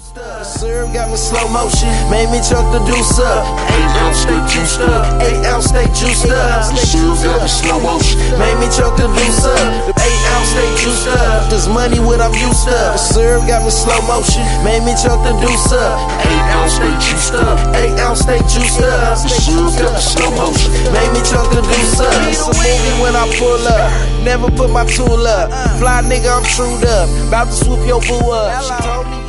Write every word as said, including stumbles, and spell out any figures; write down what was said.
juiced up. The syrup got me slow motion, made me chuck the deuce up. Eight ounce stay juiced up, eight ounce stay juiced up. The syrup got me slow motion, made me chuck the deuce up. The eight ounce stay juiced up. This money what I'm used to. The syrup got me slow motion, made me chuck the deuce up. Eight ounce stay juiced up, eight ounce stay juiced up. The syrup got me slow motion, made me chuck the deuce up. It's a movie when I pull up, never put my tool up. Fly nigga, I'm trued up, about to swoop your boo up. She told me